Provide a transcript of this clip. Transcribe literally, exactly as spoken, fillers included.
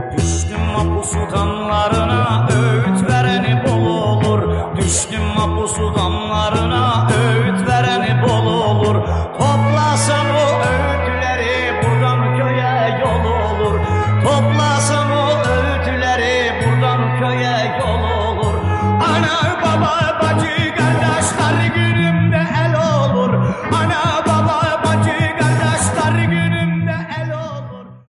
Düştüm mapusu damlarına, öğüt vereni bol olur. Düştüm mapusu damlarına, öğüt vereni bol olur. Toplasam o öğütleri buradan köye yol olur. Toplasam